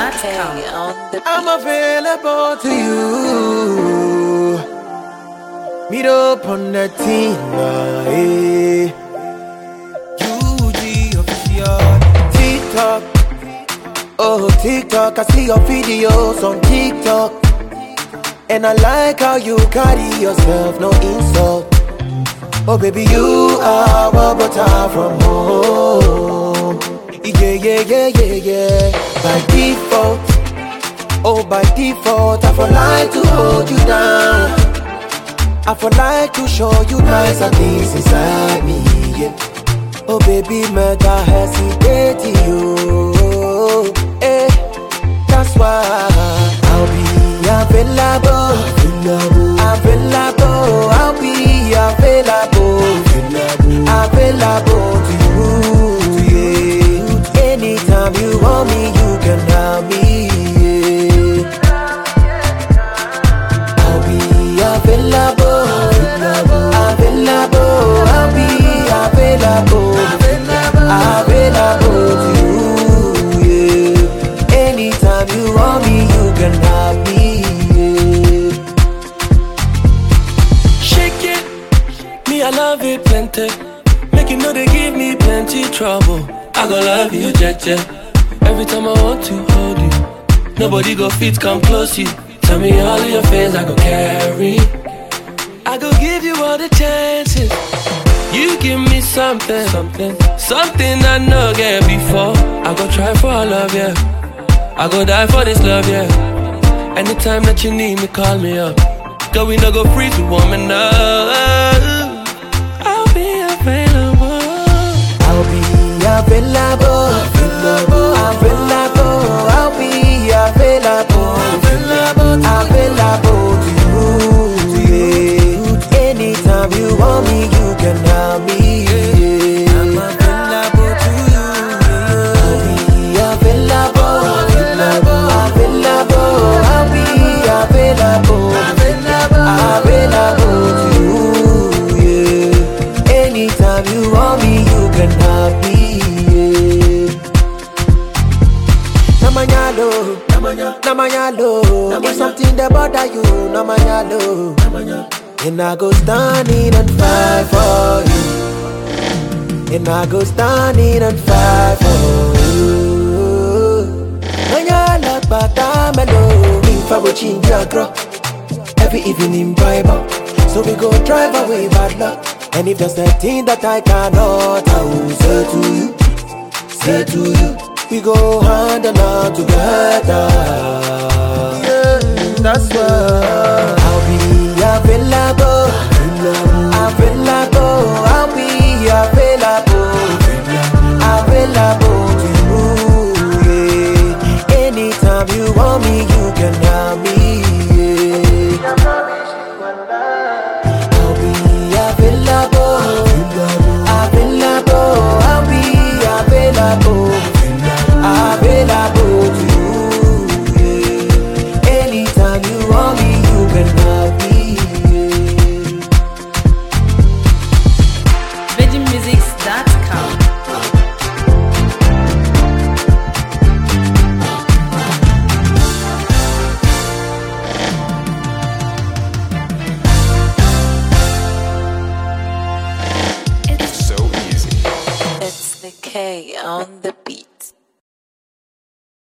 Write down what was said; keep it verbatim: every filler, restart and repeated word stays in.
dot com. I'm available to you. Meet up on the team, eh? U G official. TikTok, oh TikTok, I see your videos on TikTok, and I like how you carry yourself, no insult. Oh baby, you are what butter from home. Yeah, yeah, yeah, yeah, yeah. By default, oh by default, I for like to hold you down. I for like to show you nicer things inside me, yeah. Oh baby, mega hesitate you, eh. That's why I'll be available, available, available. I'll be available, available, available to you, yeah. Anytime you want me, you can have me, yeah. I'll be available, available, available. I'll be available, available to you, yeah. Anytime you want me, you can have me, yeah. Shake it, me I love it plenty. Make you know they give me plenty trouble. I gon' love you, Jeje. Every time I want to hold you, nobody go fit come close you. Tell me all of your fears I go carry. I go give you all the chances. You give me something, something, something I know get before. I go try for all of you. I go die for this love, yeah. Anytime that you need me, call me up. Girl, we no go free to woman up. I'll be available. I'll be available, available, available. I'll be available, available, available to you, yeah. Anytime you want me, you can have me, yeah. I'm available to you, yeah. I'll be available, available, available. I'll be available, available, available to you, yeah. Anytime you want me, you can have me, yeah. Namanyalo, namanyalo, if something that bother you, namanyalo, and I go standing and fight for you, and I go standing and fight for you. Nanyala patamelo, if I will change your crop every evening Bible, so we go drive away bad luck. And if there's a thing that I cannot, I will say to you, say to you, we go hand in hand together. Yeah, that's why I'll be available, available, I'll be available, available to you, yeah. Anytime you want me, you can have me, yeah. I'll be available, available, I'll be available, available to you, yeah. Anytime you want me, you can have me, yeah. Virgin Music dot com. So easy. It's the K on the beat.